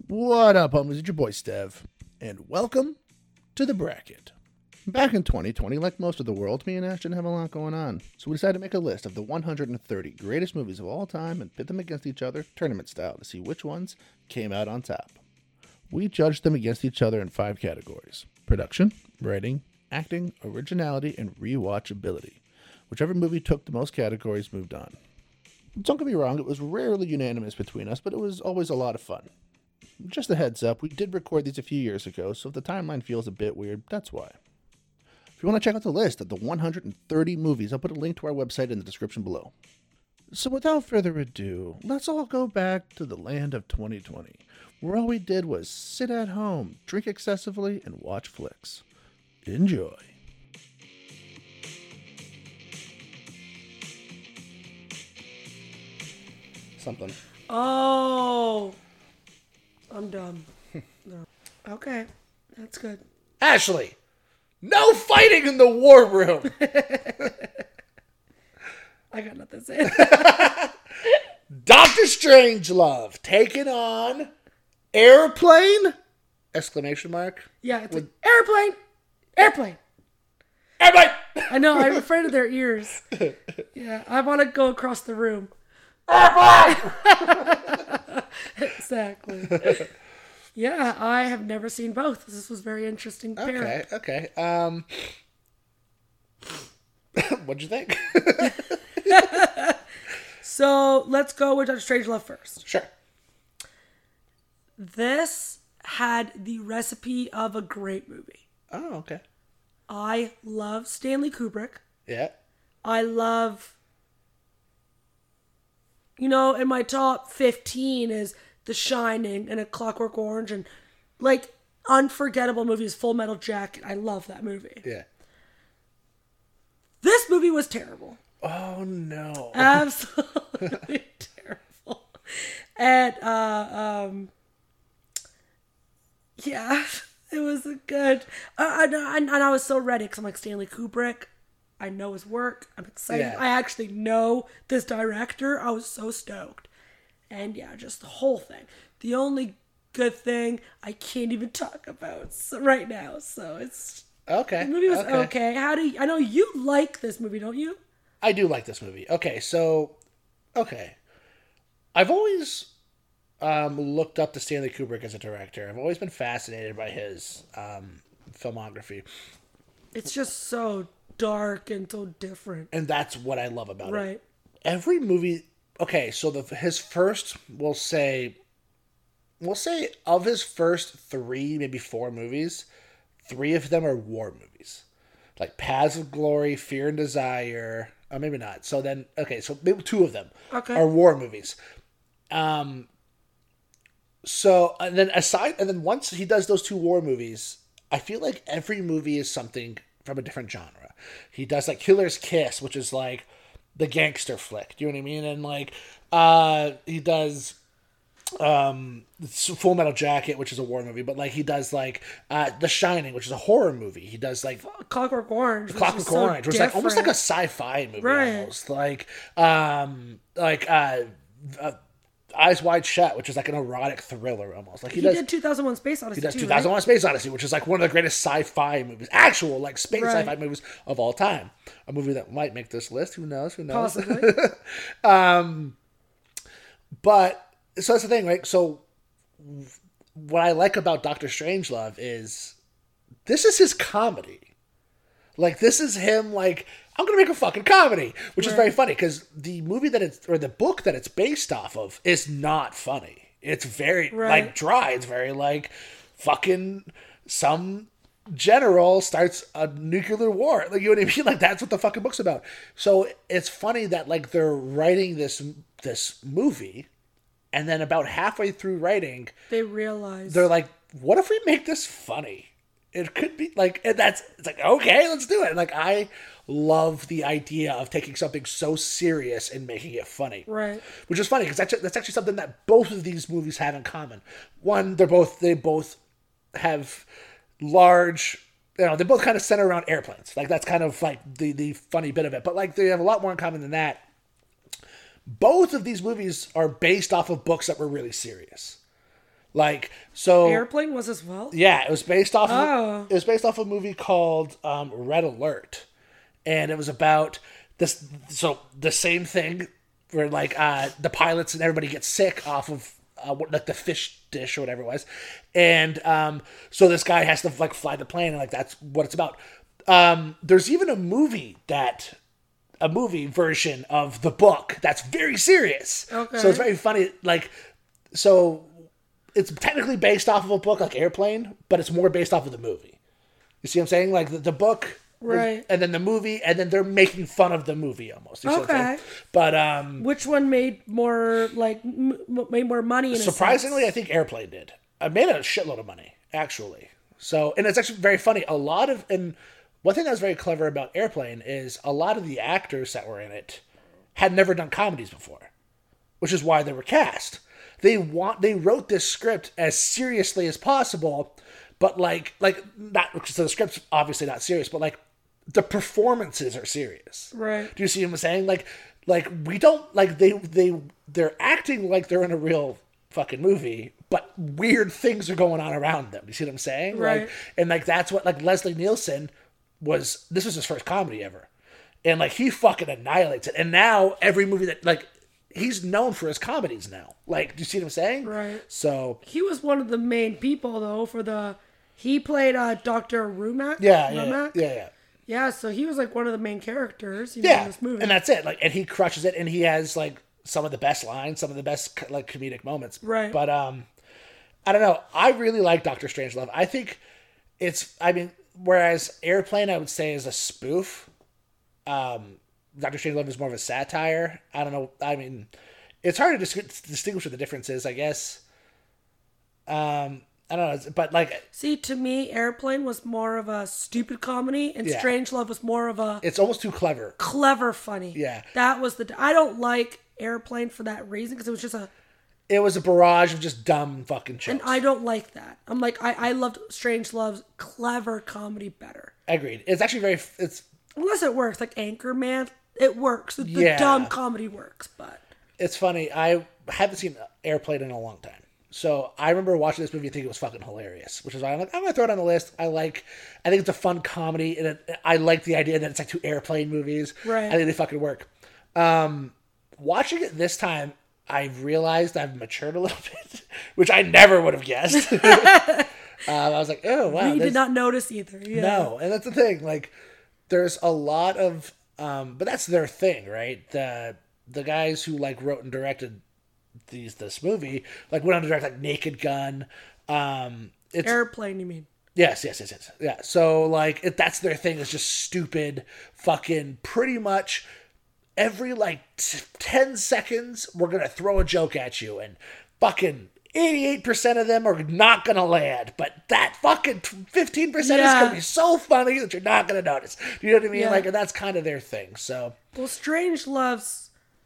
What up, homies? It's your boy Stev, and welcome to The Bracket. Back in 2020, like most of the world, me and Ash didn't have a lot going on, so we decided to make a list of the 130 greatest movies of all time and pit them against each other, tournament style, to see which ones came out on top. We judged them against each other in 5 categories: production, writing, acting, originality, and rewatchability. Whichever movie took the most categories moved on. Don't get me wrong, it was rarely unanimous between us, but it was always a lot of fun. Just a heads up, we did record these a few years ago, so if the timeline feels a bit weird, that's why. If you want to check out the list of the 130 movies, I'll put a link to our website in the description below. So without further ado, let's all go back to the land of 2020, where all we did was sit at home, drink excessively, and watch flicks. Enjoy. Something. Oh, I'm dumb. No. Okay, that's good. Ashley, no fighting in the war room. I got nothing to say. Doctor Strangelove taking on Airplane? Exclamation mark. Yeah, it's like, airplane! Airplane! Airplane! I know, I'm afraid of their ears. Yeah, I want to go across the room. Airplane! Exactly. Yeah, I have never seen both. This was very interesting pairing. Okay. What'd you think? So, let's go with Dr. Strangelove first. Sure. This had the recipe of a great movie. Oh, okay. I love Stanley Kubrick. Yeah. I love, in my top 15 is The Shining and A Clockwork Orange and, unforgettable movies, Full Metal Jacket. I love that movie. Yeah. This movie was terrible. Oh, no. Absolutely terrible. And, yeah, it was a good, and I was so ready because I'm like, Stanley Kubrick, I know his work, I'm excited. Yeah. I actually know this director. I was so stoked. And yeah, just the whole thing. The only good thing I can't even talk about right now, so it's... Okay. The movie was okay. I know you like this movie, don't you? I do like this movie. Okay. I've always looked up to Stanley Kubrick as a director. I've always been fascinated by his filmography. It's just so dark and so different. And that's what I love about it. Right. Every movie... Okay, so his first, we'll say of his first 3, maybe 4 movies, 3 of them are war movies. Like Paths of Glory, Fear and Desire... Or maybe not. So then, okay, so maybe 2 of them are war movies. So, and then once he does those 2 war movies, I feel like every movie is something from a different genre. He does like Killer's Kiss, which is like the gangster flick. Do you know what I mean? And he does Full Metal Jacket, which is a war movie, but like he does like The Shining, which is a horror movie. He does like Clockwork Orange, which is like almost like a sci-fi movie, right? Almost like Eyes Wide Shut, which is like an erotic thriller almost. Like he did 2001: Space Odyssey. He does too, 2001: right? Space Odyssey, which is like one of the greatest sci-fi movies, actual like space sci-fi movies of all time. A movie that might make this list. Who knows? Possibly. But so that's the thing, right? So what I like about Doctor Strangelove is this is his comedy. Like, this is him, like, I'm going to make a fucking comedy, which is very funny because the movie the book that it's based off of is not funny. It's very, like, dry. It's very, like, fucking some general starts a nuclear war. Like, you know what I mean? Like, that's what the fucking book's about. So it's funny that, like, they're writing this movie, and then about halfway through writing, they realize they're like, what if we make this funny? It could be like, and it's like, okay, let's do it. And like, I love the idea of taking something so serious and making it funny. Right. Which is funny because that's actually something that both of these movies have in common. One, they both have large, they both kind of center around airplanes. Like, that's kind of like the funny bit of it. But like, they have a lot more in common than that. Both of these movies are based off of books that were really serious. Like, so Airplane was as well. yeah, it was based off. Oh. It was based off a movie called Red Alert, and it was about this. So the same thing, where like the pilots and everybody gets sick off of like the fish dish or whatever it was, and so this guy has to like fly the plane, and like that's what it's about. There's even a movie version of the book that's very serious. Okay. So it's very funny. Like, so it's technically based off of a book like Airplane, but it's more based off of the movie. You see what I'm saying? Like the book, Right. and then the movie, and then they're making fun of the movie almost. You see what I'm Okay. saying? But Which one made more like made more money? In surprisingly, I think Airplane did. I made a shitload of money actually. So, and it's actually very funny. And one thing that was very clever about Airplane is a lot of the actors that were in it had never done comedies before, which is why they were cast. They wrote this script as seriously as possible, but like not because the script's obviously not serious, but like the performances are serious. Right. Do you see what I'm saying? Like we don't like they're acting like they're in a real fucking movie, but weird things are going on around them. You see what I'm saying? Right. Like, and like that's what like Leslie Nielsen this was his first comedy ever. And like he fucking annihilates it. And now every movie that like he's known for his comedies now. Like, do you see what I'm saying? Right. So He was one of the main people though he played Dr. Rumack. yeah. Yeah, so he was like one of the main characters, in Yeah. this movie. And that's it. Like, and he crushes it, and he has like some of the best lines, some of the best like comedic moments. Right. But I don't know. I really like Doctor Strangelove. I think whereas Airplane I would say is a spoof. Doctor Strangelove is more of a satire. I don't know. I mean, it's hard to distinguish what the difference is, I guess. I don't know, but like, See, to me, Airplane was more of a stupid comedy, and Yeah. Strangelove was more of a it's almost too clever. clever funny. Yeah. That was I don't like Airplane for that reason, because it was just It was a barrage of just dumb fucking jokes. and I don't like that. I'm like, I loved Strangelove's clever comedy better. Agreed. It's actually Unless it works, like Anchorman, it works. The Yeah. dumb comedy works, but it's funny. I haven't seen Airplane in a long time. So I remember watching this movie and thinking it was fucking hilarious, which is why I'm like, I'm going to throw it on the list. I think it's a fun comedy, and I like the idea that it's like two airplane movies. Right. I think they fucking work. Watching it this time, I realized I've matured a little bit, which I never would have guessed. I was like, oh, wow. we did not notice either. Yeah. No, and that's the thing. Like, there's a lot of, but that's their thing, right? The guys who like wrote and directed this movie like went on to direct like Naked Gun. It's Airplane, you mean? yes. Yeah. So like that's their thing. Is just stupid, fucking pretty much every like 10 seconds we're gonna throw a joke at you, and fucking 88% of them are not gonna land, but that fucking 15% is gonna be so funny that you're not gonna notice. You know what I mean? Yeah. Like, and that's kind of their thing. So Well, Strangelove's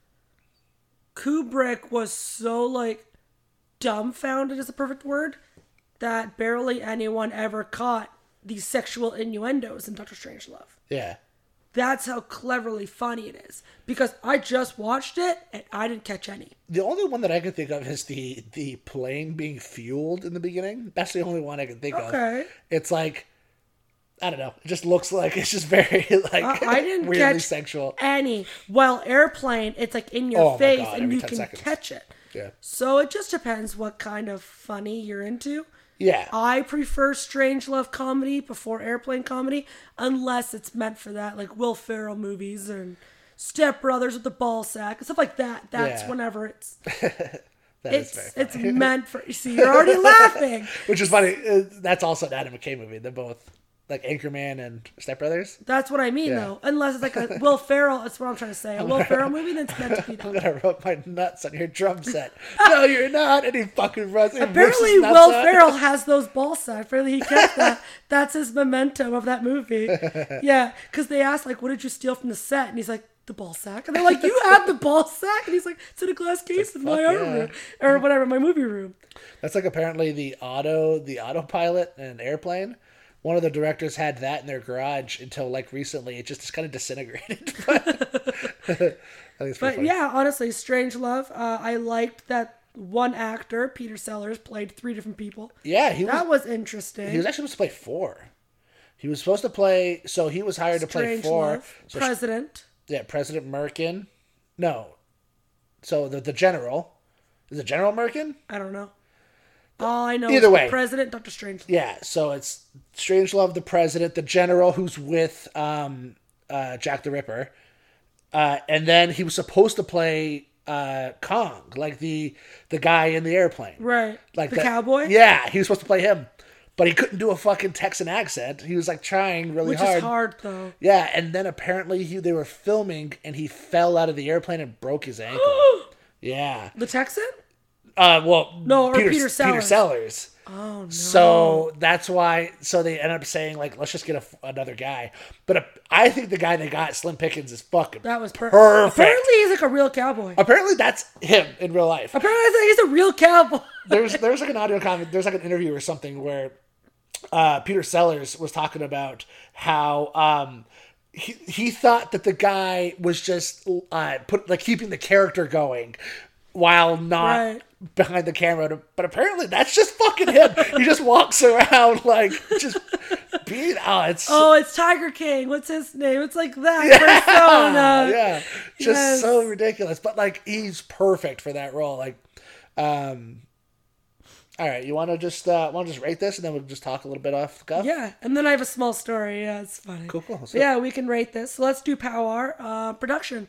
Kubrick was so like dumbfounded is the perfect word that barely anyone ever caught these sexual innuendos in Doctor Strangelove. yeah. That's how cleverly funny it is. Because I just watched it and I didn't catch any. The only one that I can think of is the plane being fueled in the beginning. That's the only one I can think of. Okay. It's like, I don't know. It just looks like it's just very like I didn't weirdly catch sexual. any. While Airplane, it's like in your Oh my face God, and every you 10 can seconds. catch it. Yeah. So it just depends what kind of funny you're into. Yeah. I prefer Strangelove comedy before Airplane comedy, unless it's meant for that, like Will Ferrell movies and Step Brothers with the ball sack and stuff like that. That's Yeah. whenever it's That is very it's funny. meant for. You see, you're already laughing. Which is funny. That's also an Adam McKay movie. They're both like Anchorman and Step Brothers. That's what I mean, Yeah. though. Unless it's like a Will Ferrell. That's what I'm trying to say. A Will Ferrell movie, then it's meant to be I'm that. gonna rub my nuts on your drum set. No, you're not. And he fucking runs. and rips Apparently, his nuts Will out. Ferrell has those ball sacks. Apparently, he kept that. That's his memento of that movie. Yeah, because they asked, like, what did you steal from the set? And he's like, the ball sack. And they're like, you had the ball sack? And he's like, it's in a glass case in my fuck art yeah. room. Or whatever, my movie room. That's like apparently the autopilot in an airplane. One of the directors had that in their garage until like recently. It just kind of disintegrated. I think it's pretty But funny. yeah, honestly, Strangelove. I liked that one actor, Peter Sellers, played 3 different people. Yeah, That was interesting. He was actually supposed to play 4. He was supposed to play. So he was hired to play 4. So President. President Merkin. No. So the general. Is it General Merkin? I don't know. All I know Either is way. the President, Dr. Strangelove. Yeah, so it's Strangelove, the president, the general who's with Jack the Ripper. And then he was supposed to play Kong, like the guy in the airplane. Right. Like the that, cowboy? Yeah, he was supposed to play him. But he couldn't do a fucking Texan accent. He was like trying really hard. Which is hard, though. Yeah, and then apparently they were filming and he fell out of the airplane and broke his ankle. Yeah. The Texan? Peter Sellers. Peter Sellers. Oh, no. So that's why. So they end up saying like, let's just get another guy. But I think the guy they got, Slim Pickens, is fucking that was perfect. Apparently, he's like a real cowboy. Apparently, that's him in real life. Apparently, I think he's a real cowboy. There's like an audio comment. There's like an interview or something where Peter Sellers was talking about how he thought that the guy was just keeping the character going while not behind the camera, but apparently that's just fucking him. He just walks around like just being it's Tiger King. What's his name? It's like that persona. Yeah, just so ridiculous. But like he's perfect for that role. Like, all right, you want to just rate this and then we'll just talk a little bit off the cuff? Yeah, and then I have a small story. Yeah, it's funny. Cool. Yeah, we can rate this. So let's do Power production.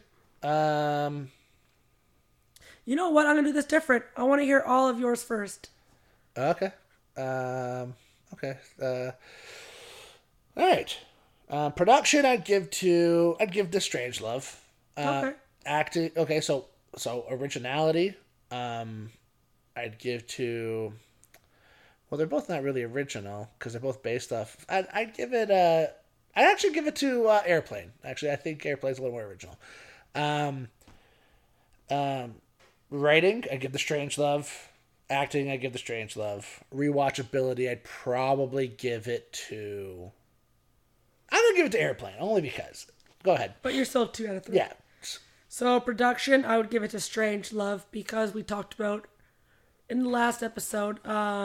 You know what? I'm going to do this different. I want to hear all of yours first. Okay. Okay. All right. Production, I'd give to Strangelove. Okay. Acting, okay. So originality, I'd give to. Well, they're both not really original because they're both based off. I'd actually give it to Airplane. Actually, I think Airplane's a little more original. Writing, I give the Strangelove. Acting, I give the Strangelove. Rewatchability, I'd probably give it to. I'm gonna give it to Airplane only because. Go ahead. But you're still 2 out of 3. Yeah. So production, I would give it to Strangelove because we talked about in the last episode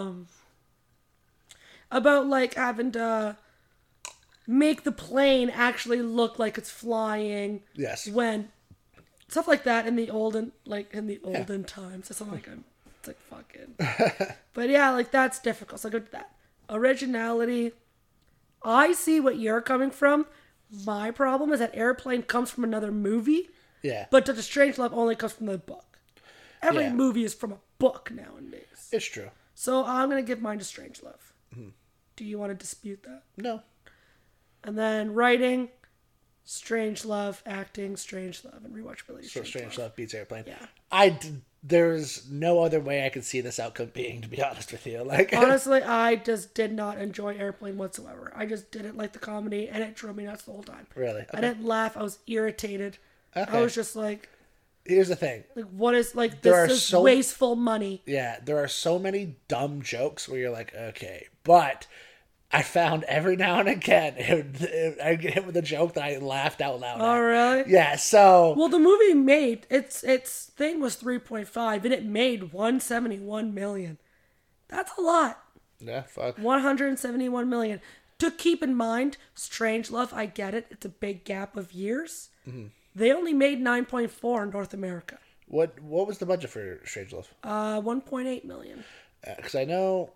about like having to make the plane actually look like it's flying. Yes. When stuff like that in the olden times. It's not like it's like fucking. But yeah, like that's difficult. So I go to that. Originality. I see what you're coming from. My problem is that Airplane comes from another movie. Yeah. But the Strangelove only comes from the book. Every movie is from a book nowadays. It's true. So I'm going to give mine to Strangelove. Mm-hmm. Do you want to dispute that? No. And then writing, Strangelove, acting, Strangelove, and rewatchability. So Strangelove beats Airplane. Yeah. There's no other way I could see this outcome being, to be honest with you. Like honestly, I just did not enjoy Airplane whatsoever. I just didn't like the comedy, and it drove me nuts the whole time. Really? Okay. I didn't laugh. I was irritated. Okay. I was just like... Here's the thing. Like, what is... Like, this is wasteful money. Yeah, there are so many dumb jokes where you're like, okay. But I found every now and again, I get hit with a joke that I laughed out loud Oh, at. really? Yeah, so... Well, the movie made... Its thing was 3.5, and it made $171 million. That's a lot. Yeah, fuck. $171 million. To keep in mind, Strangelove, I get it. It's a big gap of years. Mm-hmm. They only made 9.4 in North America. What was the budget for Strangelove? 1.8 million. Because I know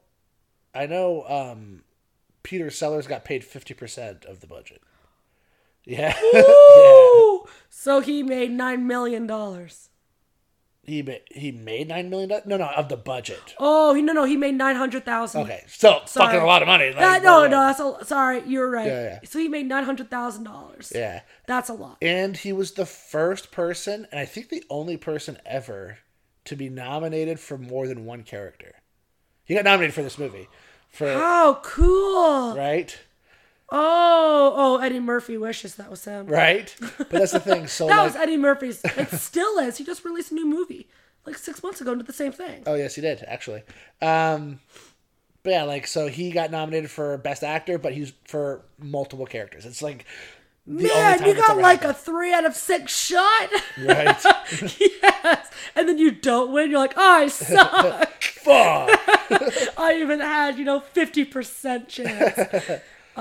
Peter Sellers got paid 50% of the budget. Yeah. Ooh! Yeah. So he made $9 million. He made $9 million? No, of the budget. Oh, he made $900,000. Okay, still fucking a lot of money. Like, sorry, you're right. Yeah. So he made $900,000. Yeah. That's a lot. And he was the first person, and I think the only person ever, to be nominated for more than one character. He got nominated for this movie. How cool. Right? Oh, Eddie Murphy wishes that was him. Right? But that's the thing. So that was Eddie Murphy's. It still is. He just released a new movie like 6 months ago and did the same thing. Oh, yes, he did, actually. But yeah, so he got nominated for Best Actor, but he's for multiple characters. It's like Man, you got like a 3 out of 6 shot. Right. Yes. And then you don't win. You're like, oh, I suck. Fuck. I even had, 50% chance.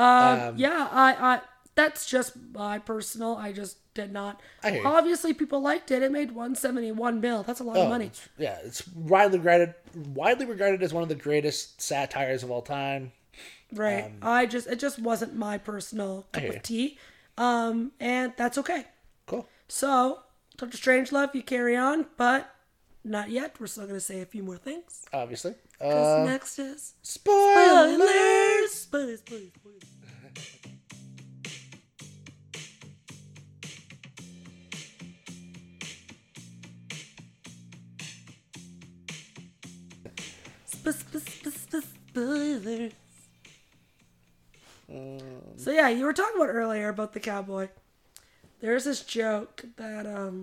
I that's just my personal. I just did not. I hear you. Obviously, people liked it. It made $171 million. That's a lot of money. It's widely regarded as one of the greatest satires of all time. Right. It just wasn't my personal cup of tea. And that's okay. Cool. So, Dr. Strangelove, you carry on, but not yet. We're still going to say a few more things. Obviously. Because next is... Spoilers! Spoilers. Spoilers. So yeah, you were talking about earlier about the cowboy. There's this joke that, of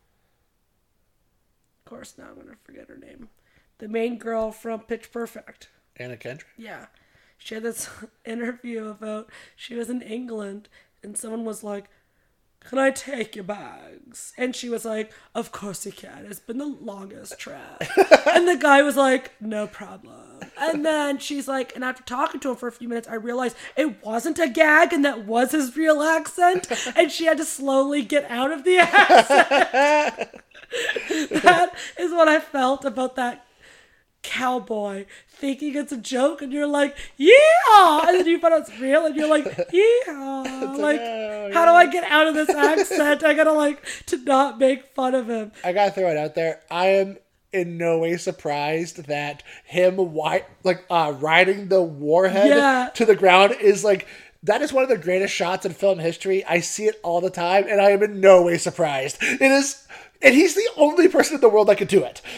course now I'm going to forget her name. The main girl from Pitch Perfect. Anna Kendrick? Yeah. She had this interview about, she was in England and someone was like, can I take your bags? And she was like, of course you can. It's been the longest trip. And the guy was like, no problem. And then she's like, and after talking to him for a few minutes, I realized it wasn't a gag and that was his real accent. And she had to slowly get out of the accent. That is what I felt about that cowboy, thinking it's a joke, and you're like, yeah, and then you find out it's real, and you're like, yeah, like, how do I get out of this accent? I gotta to not make fun of him. I gotta throw it out there. I am in no way surprised that him riding the warhead to the ground is that is one of the greatest shots in film history. I see it all the time, and I am in no way surprised. It is. And he's the only person in the world that could do it.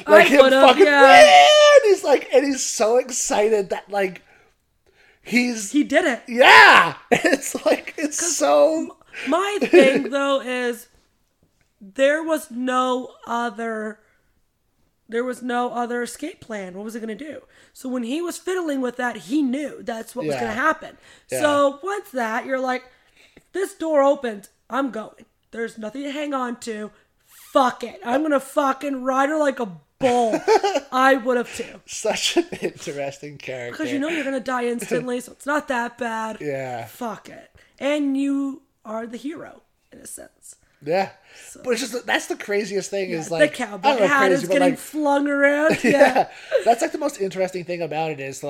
He's so excited that he did it. Yeah. It's so. My thing though is there was no other escape plan. What was he going to do? So when he was fiddling with that, he knew that's what was going to happen. Yeah. So once that, you're like, if this door opens, I'm going. There's nothing to hang on to. Fuck it. I'm going to fucking ride her like a bull. I would have too. Such an interesting character. Because you're going to die instantly, so it's not that bad. Yeah. Fuck it. And you are the hero, in a sense. Yeah. So, but it's just, that's the craziest thing is the cowboy hat is getting flung around. Yeah. That's the most interesting thing about it is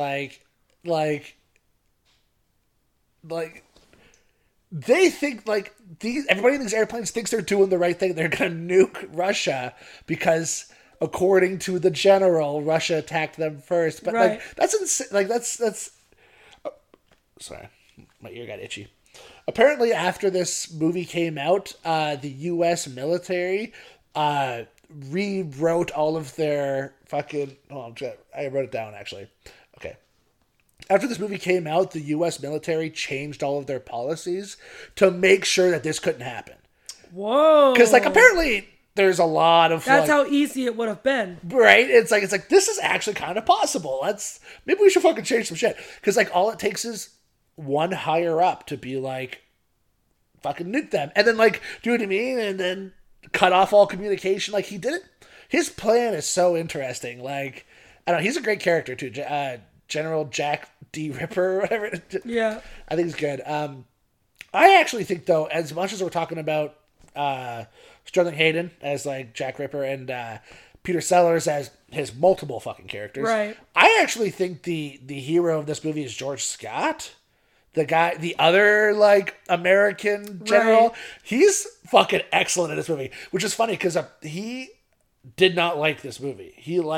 they think everybody in these airplanes thinks they're doing the right thing. They're going to nuke Russia because, according to the general, Russia attacked them first. But that's insane. That's. Oh, sorry, my ear got itchy. Apparently, after this movie came out, the U.S. military rewrote all of their fucking. I wrote it down actually. Okay. After this movie came out, the U.S. military changed all of their policies to make sure that this couldn't happen. Whoa! Because apparently there's a lot of that's how easy it would have been, right? It's like this is actually kind of possible. Maybe we should fucking change some shit. Because all it takes is one higher up to be fucking nuke them, and then do what I mean, and then cut off all communication. He did it. His plan is so interesting. I don't know. He's a great character too. General Jack D. Ripper or whatever. Yeah. I think it's good. I actually think, though, as much as we're talking about Sterling Hayden as, Jack Ripper and Peter Sellers as his multiple fucking characters, right. I actually think the hero of this movie is George Scott. The guy, the other, American general. Right. He's fucking excellent in this movie, which is funny because he did not like this movie.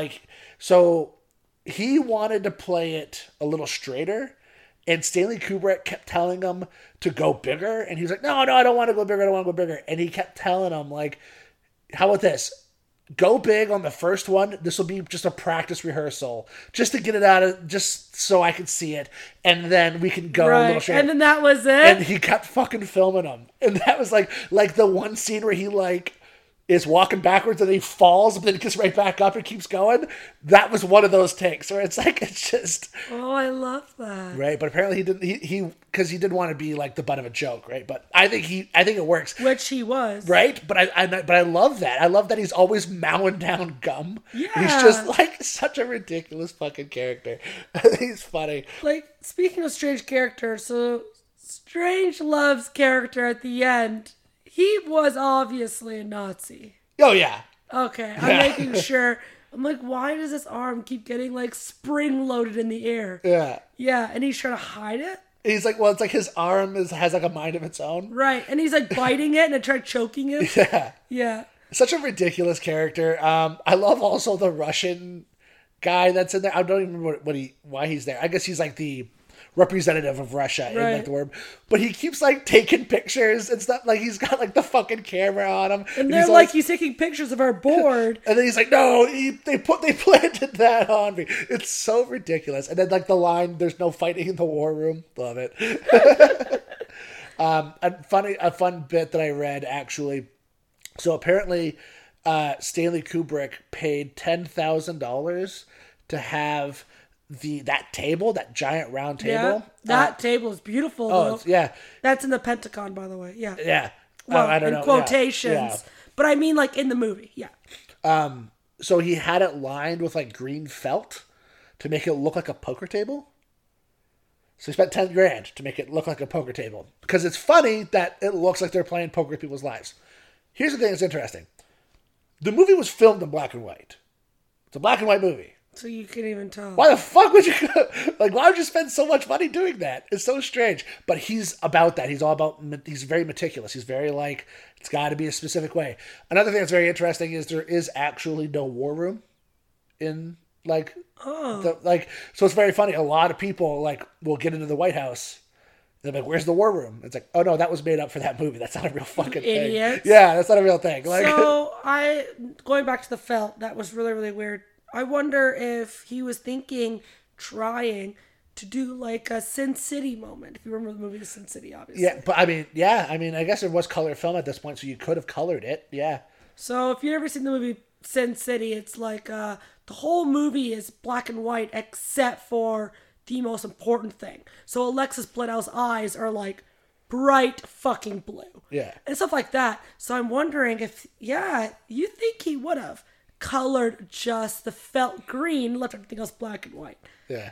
He wanted to play it a little straighter, and Stanley Kubrick kept telling him to go bigger, and he was like, no, I don't want to go bigger, I don't want to go bigger. And he kept telling him, how about this? Go big on the first one. This will be just a practice rehearsal, just to get it out of, just so I can see it, and then we can go a little straighter. And then that was it? And he kept fucking filming them. And that was the one scene where he is walking backwards and he falls, but then gets right back up and keeps going. That was one of those takes where it's like, it's just... Oh, I love that. Right, but apparently because he didn't want to be like the butt of a joke, right? But I think it works. Which he was. Right? But I love that. I love that he's always mowing down gum. Yeah. He's just like such a ridiculous fucking character. He's funny. Like, speaking of strange characters, so Strangelove's character at the end, he was obviously a Nazi. Oh, yeah. Okay, I'm making sure. I'm like, why does his arm keep getting, like, spring-loaded in the air? Yeah. Yeah, and he's trying to hide it? He's like, well, it's like his arm has like a mind of its own. Right, and he's, like, biting it and it tried choking him. Yeah. Yeah. Such a ridiculous character. I love also the Russian guy that's in there. I don't even remember why he's there. I guess he's like the representative of Russia in like the world, but he keeps like taking pictures and stuff. Like he's got like the fucking camera on him, and they're like, he's taking pictures of our board, and then he's like, no, they planted that on me. It's so ridiculous. And then like the line, "There's no fighting in the war room." Love it. A fun bit that I read actually. So apparently, Stanley Kubrick paid $10,000 to have that table, that giant round table. Yeah, that table is beautiful. Though. Yeah. That's in the Pentagon, by the way. Yeah. Yeah. Well, I don't know. In quotations. Yeah. But I mean, like, in the movie. Yeah. So he had it lined with, like, green felt to make it look like a poker table. So he spent $10,000 to make it look like a poker table. Because it's funny that it looks like they're playing poker with people's lives. Here's the thing that's interesting. The movie was filmed in black and white. It's a black and white movie. So you can't even tell. Why the fuck would you... Like, why would you spend so much money doing that? It's so strange. But he's about that. He's all about... He's very meticulous. He's very, like... It's got to be a specific way. Another thing that's very interesting is there is actually no war room in, like... So it's very funny. A lot of people, like, will get into the White House... They're like, "Where's the war room?" It's like, "Oh no, that was made up for that movie. That's not a real fucking thing." Idiots. Yeah, that's not a real thing. Like, so going back to the felt, that was really, really weird. I wonder if he was trying to do like a Sin City moment. If you remember the movie Sin City, obviously. Yeah, but I mean, I guess it was color film at this point, so you could have colored it. Yeah. So if you've ever seen the movie Sin City, it's like the whole movie is black and white except for the most important thing. So Alexis Bledow's eyes are like bright fucking blue. Yeah. And stuff like that. So I'm wondering if, you think he would have colored just the felt green, left everything else black and white. Yeah.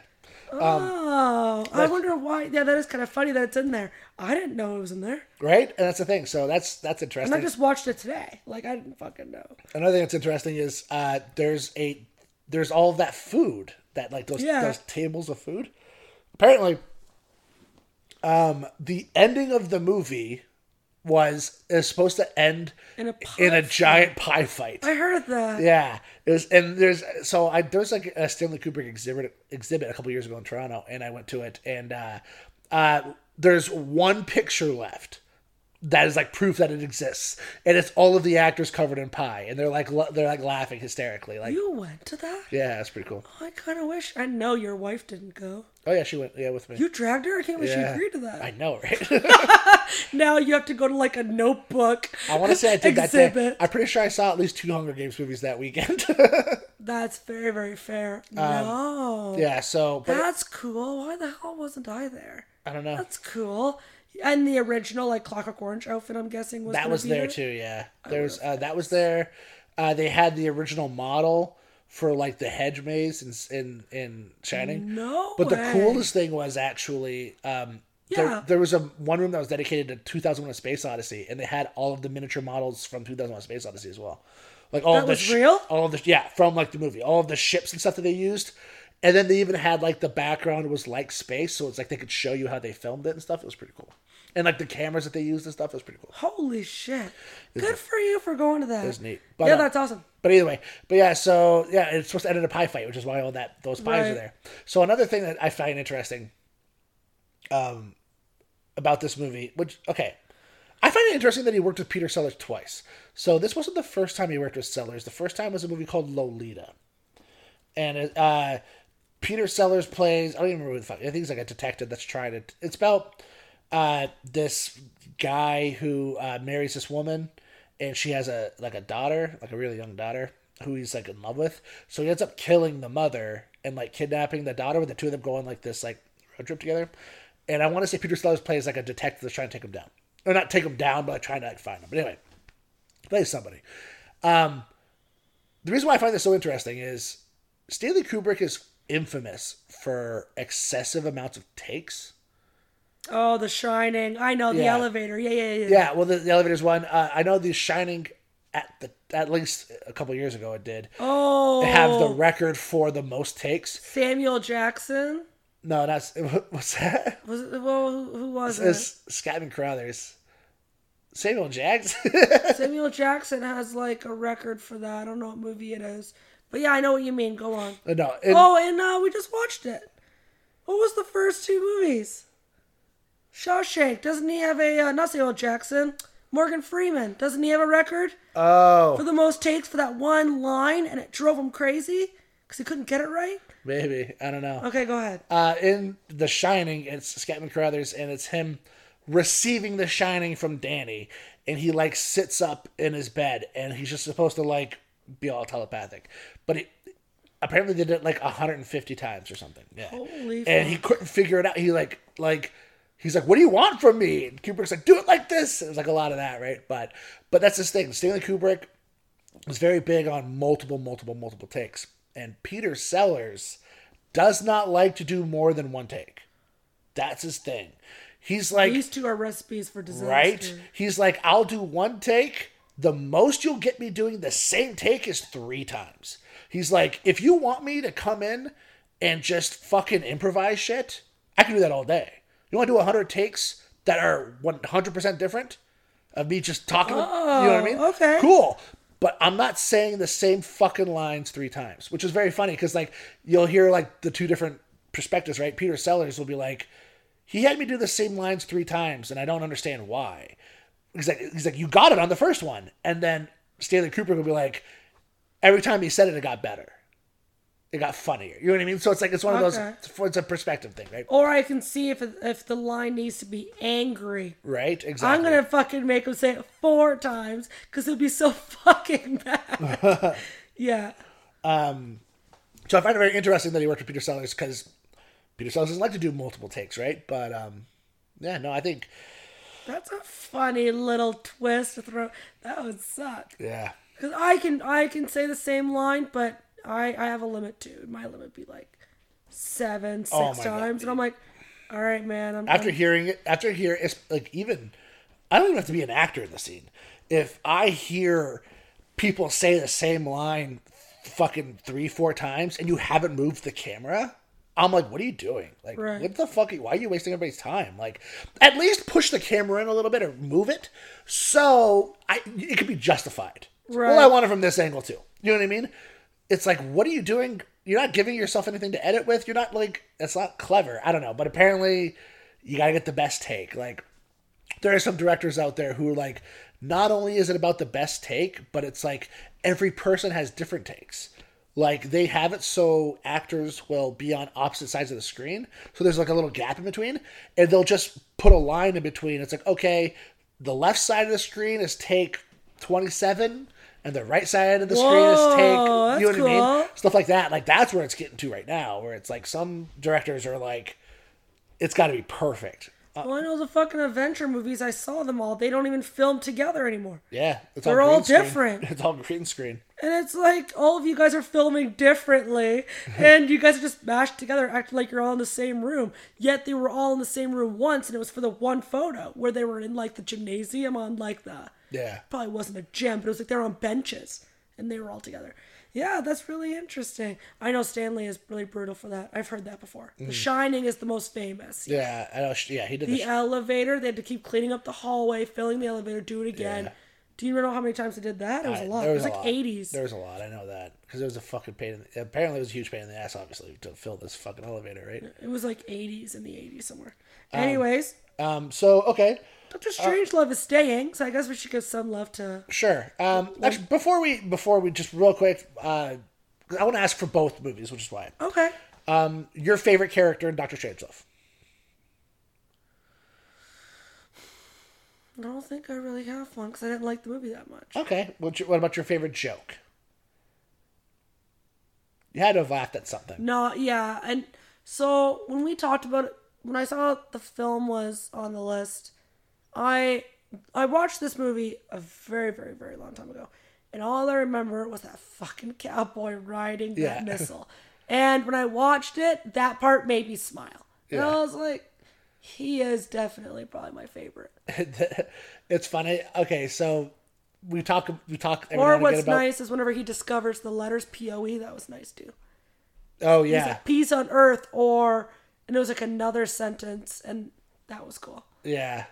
I wonder why. Yeah, that is kind of funny that it's in there. I didn't know it was in there. Right? And that's the thing. So that's interesting. And I just watched it today. Like, I didn't fucking know. Another thing that's interesting is there's all of that food. That like those tables of food. Apparently, the ending of the movie is supposed to end in a giant pie fight. I heard that. Yeah, it was, and there's like a Stanley Kubrick exhibit a couple years ago in Toronto, and I went to it, and there's one picture left. That is like proof that it exists, and it's all of the actors covered in pie, and they're like laughing hysterically. Like, you went to that? Yeah, that's pretty cool. Oh, I kind of wish. I know your wife didn't go. Oh yeah, she went. Yeah, with me. You dragged her? I can't believe she agreed to that. I know, right? Now you have to go to like a Notebook. I want to say I did exhibit. that day. I'm pretty sure I saw at least 2 Hunger Games movies that weekend. That's very, very fair. No. Yeah. So that's cool. Why the hell wasn't I there? I don't know. That's cool. And the original, like, Clockwork Orange outfit, I'm guessing, was there too, yeah. There's that was there. They had the original model for, like, the hedge maze in Shining. But the coolest thing was actually... There was one room that was dedicated to 2001: A Space Odyssey, and they had all of the miniature models from 2001: A Space Odyssey as well. Like all that of was real? All of the from like the movie, all of the ships and stuff that they used. And then they even had, like, the background was like space, so it's like they could show you how they filmed it and stuff. It was pretty cool. And, like, the cameras that they used and stuff, it was pretty cool. Holy shit. Good for you for going to that. It was neat. But, yeah, that's awesome. But either way. But yeah, so, yeah, it's supposed to end in a pie fight, which is why all those pies are there. So another thing that I find interesting about this movie, I find it interesting that he worked with Peter Sellers twice. So this wasn't the first time he worked with Sellers. The first time was a movie called Lolita. And Peter Sellers plays, I don't even remember who the fuck, I think he's like a detective that's trying to, it's about this guy who marries this woman, and she has a daughter, like a really young daughter, who he's like in love with. So he ends up killing the mother and like kidnapping the daughter, with the two of them going like this like road trip together. And I want to say Peter Sellers plays like a detective that's trying to take him down, or not take him down, but like trying to like find him. But anyway, he plays somebody. The reason why I find this so interesting is Stanley Kubrick is infamous for excessive amounts of takes. Oh, The Shining. I know, The Elevator. Yeah. Yeah, well, the Elevator's one. I know The Shining, at least a couple years ago, it did. Oh. Have the record for the most takes. Samuel Jackson? No, what's that? Was it, well, who was it? It's Scatman Crothers. Samuel Jackson? Samuel Jackson has like a record for that. I don't know what movie it is. But yeah, I know what you mean. Go on. No. We just watched it. What was the first two movies? Shawshank. Doesn't he have a, not Samuel Jackson, Morgan Freeman. Doesn't he have a record? Oh. For the most takes for that one line, and it drove him crazy because he couldn't get it right? Maybe. I don't know. Okay, go ahead. In The Shining, it's Scatman Crothers, and it's him receiving The Shining from Danny, and he like sits up in his bed, and he's just supposed to like be all telepathic. But he apparently did it like 150 times or something. Yeah. Holy and he couldn't figure it out. He he's like, what do you want from me? And Kubrick's like, do it like this. It was like a lot of that, right? But that's his thing. Stanley Kubrick was very big on multiple takes. And Peter Sellers does not like to do more than one take. That's his thing. He's like... These two are recipes for disaster. Right? He's like, I'll do one take. The most you'll get me doing the same take is 3 times. He's like, if you want me to come in and just fucking improvise shit, I can do that all day. You want to do 100 takes that are 100% different of me just talking? Oh, you know what I mean? Okay. Cool. But I'm not saying the same fucking lines 3 times, which is very funny because like you'll hear like the 2 different perspectives, right? Peter Sellers will be like, he had me do the same lines 3 times and I don't understand why. He's like, you got it on the first one. And then Stanley Kubrick will be like, every time he said it, it got better. It got funnier. You know what I mean? So it's like, it's one of those, it's a perspective thing, right? Or I can see if the line needs to be angry. Right? Exactly. I'm going to fucking make him say it 4 times because it'll be so fucking bad. Yeah. So I find it very interesting that he worked with Peter Sellers because Peter Sellers doesn't like to do multiple takes, right? But, yeah, no, I think... That's a funny little twist to throw. That would suck. Yeah. Because I can say the same line, but I have a limit too. My limit would be like 6 times. God. And I'm like, all right, man. After hearing it, it's like even, I don't even have to be an actor in the scene. If I hear people say the same line fucking 3-4 times and you haven't moved the camera, I'm like, what are you doing? Like, right. What the fuck? Why are you wasting everybody's time? Like, at least push the camera in a little bit or move it so it could be justified. Right. Well, I want it from this angle too. You know what I mean? It's like, what are you doing? You're not giving yourself anything to edit with. You're not like, it's not clever. I don't know. But apparently, you got to get the best take. Like, there are some directors out there who are like, not only is it about the best take, but it's like every person has different takes. Like, they have it so actors will be on opposite sides of the screen. So there's like a little gap in between. And they'll just put a line in between. It's like, okay, the left side of the screen is take 27. And the right side of the screen is take, you know what I mean? Stuff like that. Like, that's where it's getting to right now. Where it's like some directors are like, it's got to be perfect. Well, I know the fucking adventure movies. I saw them all. They don't even film together anymore. Yeah. They're all different. It's all green screen. And it's like all of you guys are filming differently. And you guys are just mashed together, acting like you're all in the same room. Yet they were all in the same room once. And it was for the one photo where they were in like the gymnasium on like the... Yeah. Probably wasn't a gym, but it was like they were on benches. And they were all together. Yeah, that's really interesting. I know Stanley is really brutal for that. I've heard that before. The Shining is the most famous. Yeah, I know. Yeah, he did the elevator. They had to keep cleaning up the hallway, filling the elevator, do it again. Yeah. Do you know how many times they did that? It was a lot. It was like 80s. There was a lot. I know that. Because it was a fucking pain. Apparently, it was a huge pain in the ass, obviously, to fill this fucking elevator, right? It was like 80s in the 80s somewhere. Anyways. So, okay. Dr. Strangelove is staying, so I guess we should give some love to... Sure. Actually, before we just real quick, I want to ask for both movies, which is why. Okay. Your favorite character in Dr. Strangelove? I don't think I really have one because I didn't like the movie that much. Okay. What about your favorite joke? You had to have laughed at something. No, yeah. And so when we talked about it, when I saw the film was on the list, I watched this movie a very, very, very long time ago. And all I remember was that fucking cowboy riding that missile. And when I watched it, that part made me smile. And I was like, he is definitely probably my favorite. It's funny. Okay, so we talk. Or what's nice is whenever he discovers the letters POE, that was nice too. Oh He's yeah, like, peace on earth, and it was like another sentence, and that was cool. yeah.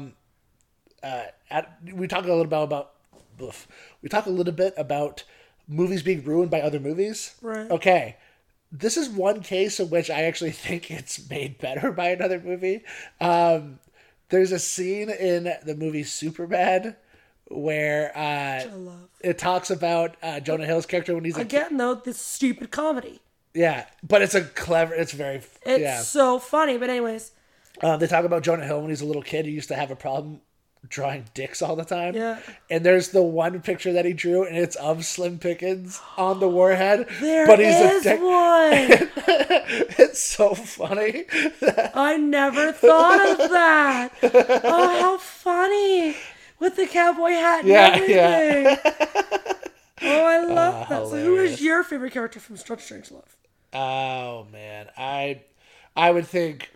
We talk a little bit about. We talk a little bit about movies being ruined by other movies. Right. Okay. This is one case in which I actually think it's made better by another movie. There's a scene in the movie Superbad where it talks about Jonah Hill's character when he's like, again though, this stupid comedy. Yeah, but it's so funny. But anyways, they talk about Jonah Hill when he's a little kid. He used to have a problem drawing dicks all the time. Yeah. And there's the one picture that he drew, and it's of Slim Pickens on the warhead. But he's a dick. One. It's so funny. I never thought of that. Oh, how funny. With the cowboy hat and everything. Oh, I love that. So who is your favorite character from Such Strange Love? Oh, man. I would think...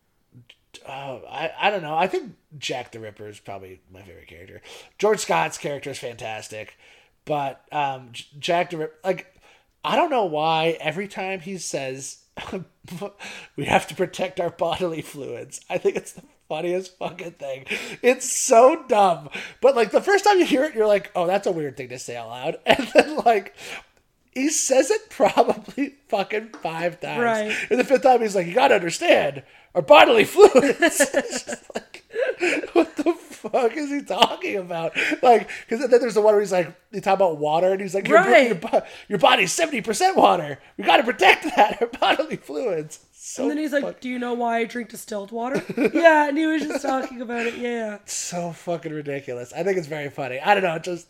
I don't know. I think Jack the Ripper is probably my favorite character. George Scott's character is fantastic. But Jack the Ripper... Like, I don't know why every time he says... we have to protect our bodily fluids. I think it's the funniest fucking thing. It's so dumb. But, like, the first time you hear it, you're like, oh, that's a weird thing to say out loud. And then, like, he says it probably fucking 5 times. Right. And the 5th time, he's like, you gotta understand, our bodily fluids. It's just like, what the fuck is he talking about? Like, because then there's the one where he's like, you talk about water, and he's like, your body's 70% water. We gotta protect that, our bodily fluids. So and then he's like, do you know why I drink distilled water? Yeah, and he was just talking about it, yeah. So fucking ridiculous. I think it's very funny. I don't know, just...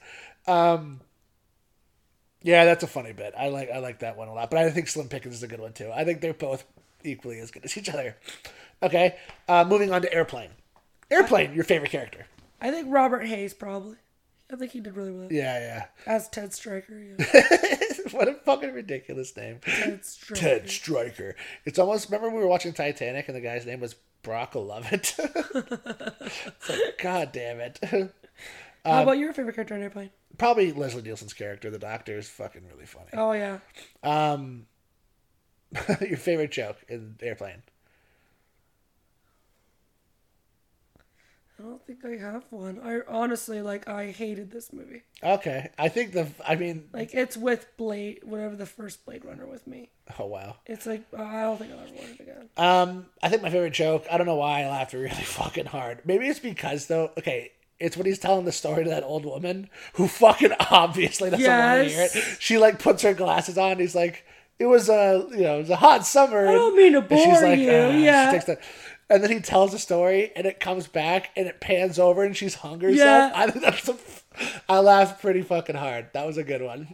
yeah, that's a funny bit. I like that one a lot. But I think Slim Pickens is a good one, too. I think they're both equally as good as each other. Okay, moving on to Airplane. Airplane, your favorite character? I think Robert Hayes, probably. I think he did really well. Yeah. As Ted Stryker, yeah. What a fucking ridiculous name. Ted Stryker. It's almost... Remember we were watching Titanic and the guy's name was Brock Lovett? It's like, God damn it. How about your favorite character on Airplane? Probably Leslie Nielsen's character. The doctor is fucking really funny. Oh, yeah. Your favorite joke in Airplane? I don't think I have one. I honestly, I hated this movie. Okay. I think it's with Blade, whatever the first Blade Runner with me. Oh, wow. It's like, I don't think I'll ever watch it again. I think my favorite joke, I don't know why I laughed really fucking hard. Maybe it's because, though, okay, it's when he's telling the story to that old woman who fucking obviously doesn't want to hear it. She, puts her glasses on, and he's like, it was a hot summer. I don't mean to bore you. Yeah. And then he tells a story, and it comes back, and it pans over, and she's hung herself. I think I laughed pretty fucking hard. That was a good one.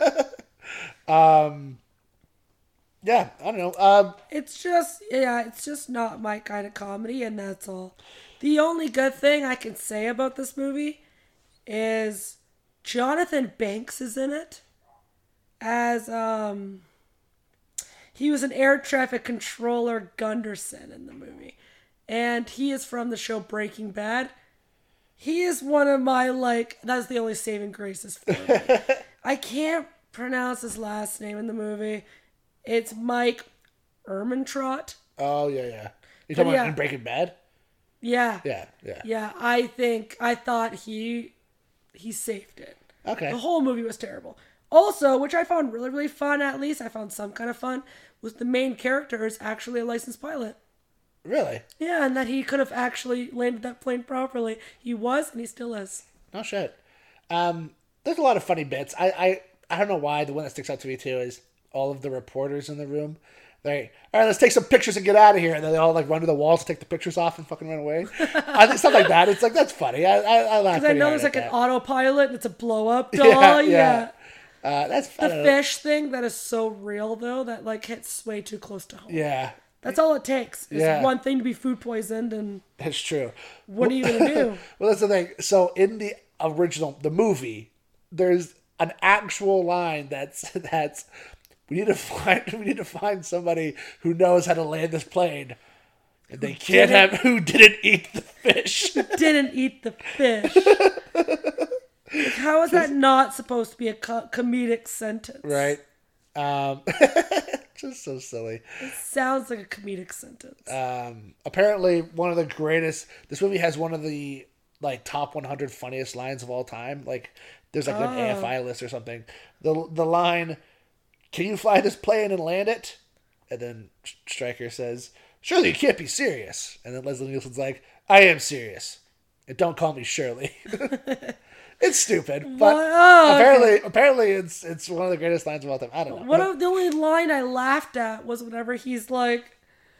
Yeah, I don't know. It's just not my kind of comedy, and that's all. The only good thing I can say about this movie is Jonathan Banks is in it as he was an air traffic controller Gunderson in the movie. And he is from the show Breaking Bad. He is one of my, that's the only saving graces for me. I can't pronounce his last name in the movie. It's Mike Ehrmantraut. Oh, yeah. You talking about in Breaking Bad? Yeah. Yeah. Yeah, I thought he saved it. Okay. The whole movie was terrible. Also, which I found really, really fun, at least I found some kind of fun, was the main character is actually a licensed pilot. Really? Yeah, and that he could have actually landed that plane properly. He was, and he still is. Oh, shit. There's a lot of funny bits. I don't know why. The one that sticks out to me, too, is all of the reporters in the room. all right, let's take some pictures and get out of here. And then they all like run to the walls to take the pictures off and fucking run away. I think stuff like that. It's like, that's funny. I laugh. Because I know there's like an autopilot and it's a blow up doll. Yeah. That's the fish thing that is so real though that like hits way too close to home. Yeah. That's all it takes. Is one thing to be food poisoned, and that's true. What are you gonna do? Well, that's the thing. So in the movie, there's an actual line that's we need to find somebody who knows how to land this plane, and they can't have who didn't eat the fish. Didn't eat the fish. Like, how is that not supposed to be a comedic sentence? Right. Just so silly. It sounds like a comedic sentence. Apparently, one of the greatest. This movie has one of the like top 100 funniest lines of all time. Like, there's like an AFI list or something. The line, "Can you fly this plane and land it?" And then Stryker says, "Surely you can't be serious." And then Leslie Nielsen's like, "I am serious. And don't call me Shirley." It's stupid, but apparently it's one of the greatest lines of all time. I don't know. The only line I laughed at was whenever he's like,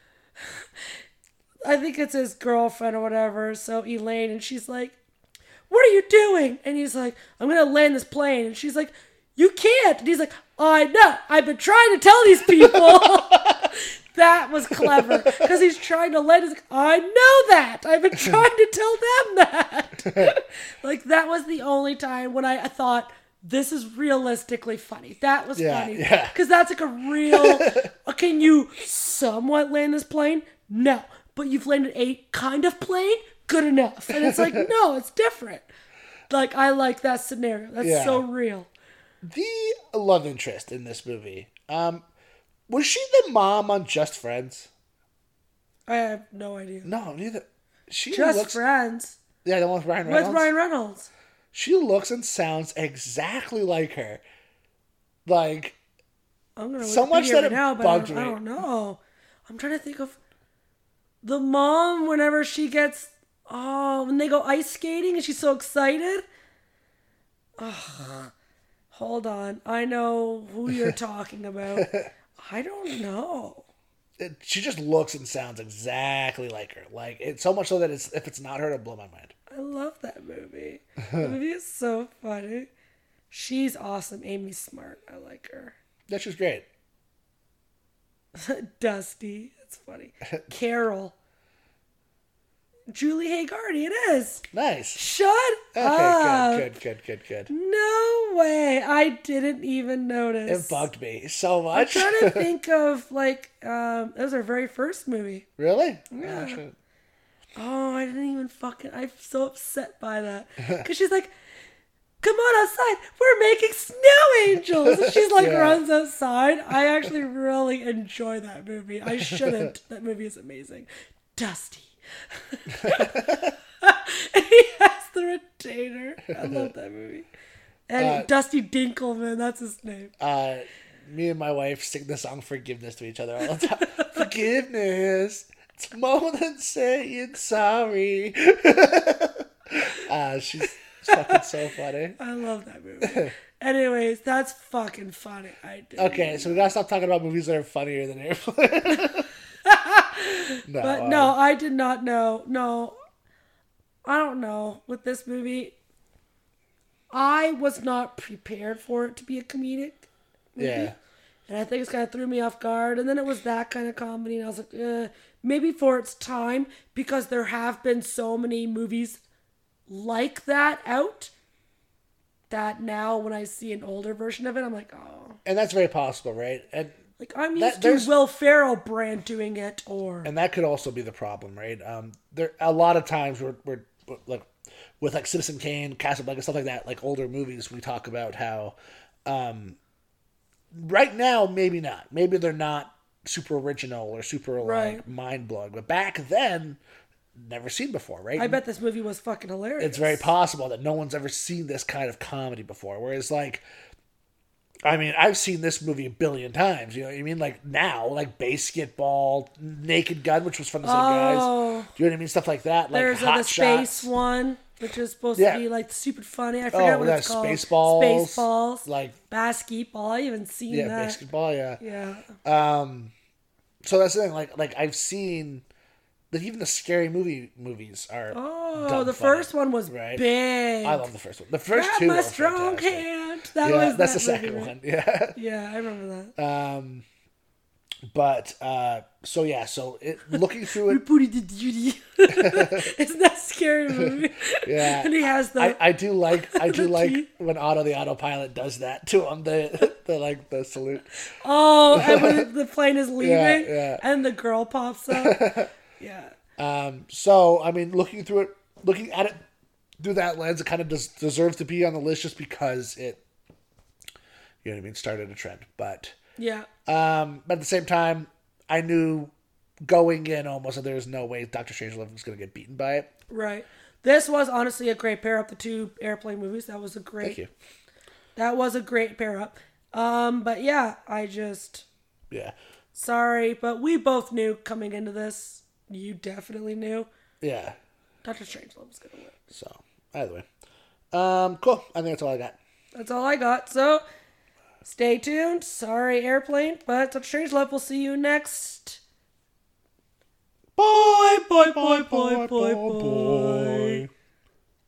I think it's his girlfriend or whatever, so Elaine, and she's like, "What are you doing?" And he's like, "I'm going to land this plane." And she's like, "You can't." And he's like, "I know. I've been trying to tell these people." That was clever, because he's trying to land. He's like, "I know that. I've been trying to tell them that." Like, that was the only time when I thought, this is realistically funny. That was funny. Yeah. Because that's like a real, can you somewhat land this plane? No. But you've landed a kind of plane? Good enough. And it's like, no, it's different. Like, I like that scenario. That's so real. The love interest in this movie, was she the mom on Just Friends? I have no idea. No, neither. She Just Friends. Yeah, the one with Ryan Reynolds. With Ryan Reynolds. She looks and sounds exactly like her. Like, I'm gonna so much that it bugs me. I don't know. I'm trying to think of the mom whenever she gets, when they go ice skating and she's so excited. Hold on. I know who you're talking about. I don't know. She just looks and sounds exactly like her. Like, it's so much so that if it's not her, it'll blow my mind. I love that movie. The movie is so funny. She's awesome. Amy Smart. I like her. Yeah, she's great. Dusty. That's funny. Carol. Julie Haygardy. It is. Nice. Shut up. Good. No way. I didn't even notice. It bugged me so much. I'm trying to think of, like, that was our very first movie. Really? Yeah. Oh, I didn't even I'm so upset by that. Because she's like, "Come on outside. We're making snow angels." And she's like, runs outside. I actually really enjoy that movie. I shouldn't. That movie is amazing. Dusty. And he has the retainer. I love that movie. And Dusty Dinkelman, that's his name. Me and my wife sing the song Forgiveness to each other all the time. Forgiveness. It's more than saying sorry. She's fucking so funny. I love that movie. Anyways, that's fucking funny. Okay, so we gotta stop talking about movies that are funnier than Airplane. No, I did not know. No, I don't know. With this movie, I was not prepared for it to be a comedic movie. Yeah. And I think it kind of threw me off guard. And then it was that kind of comedy. And I was like, maybe for its time, because there have been so many movies like that out, that now when I see an older version of it, I'm like, oh. And that's very possible, right? And like, I'm used to Will Ferrell brand doing it, and that could also be the problem, right? There a lot of times we're like with like Citizen Kane, Casablanca, stuff like that, like older movies. We talk about how right now maybe not, maybe they're not super original or super like mind blowing, but back then, never seen before, right? I bet this movie was fucking hilarious. It's very possible that no one's ever seen this kind of comedy before. Whereas like, I mean, I've seen this movie a billion times. You know what I mean? Like now, like Basketball, Naked Gun, which was from the same guys. Do you know what I mean? Stuff like that. Like there's Hot the space Shots. One, which is supposed to be like stupid funny. I forget what it's called. Spaceballs. Like basketball. I haven't seen that. Yeah, basketball. Yeah. Yeah. So that's the thing. Like I've seen that even the scary movies are. Oh, the funny, first one was right? big. I love the first one. The first Grab two my are strong fantastic. hand. That's that the second movie, right? one. Yeah. Yeah, I remember that. But so looking through it, Booty the duty. Isn't that a scary movie? yeah, And he has the. I do like teeth. when the autopilot does that to him, the salute. Oh, and when the plane is leaving, yeah. and the girl pops up. Yeah. So I mean, looking at it through that lens, it kind of deserves to be on the list just because it, you know what I mean, started a trend. But Yeah. but at the same time, I knew going in almost that there was no way Doctor Strangelove was going to get beaten by it. Right. This was honestly a great pair up. The two airplane movies. That was a great. Thank you. That was a great pair up. But yeah, Yeah. sorry, but we both knew coming into this. You definitely knew. Yeah. Doctor Strangelove was gonna win. So either way, cool. I think that's all I got. That's all I got. So stay tuned. Sorry, airplane, but Doctor Strangelove. We'll see you next. Bye, bye, bye, bye, bye, bye.